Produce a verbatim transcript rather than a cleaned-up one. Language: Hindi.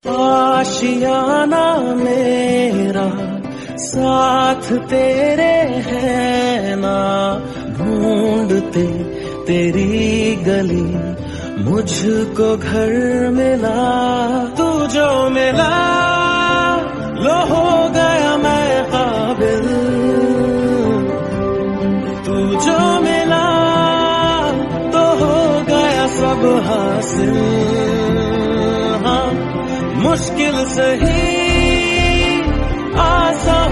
आशियाना मेरा साथ तेरे है ना, ढूंढते तेरी गली मुझको घर मिला। तू जो मिला लो हो गया मैं काबिल, तू जो मिला तो हो गया सब हासिल। हाँ मुश्किल सही आसान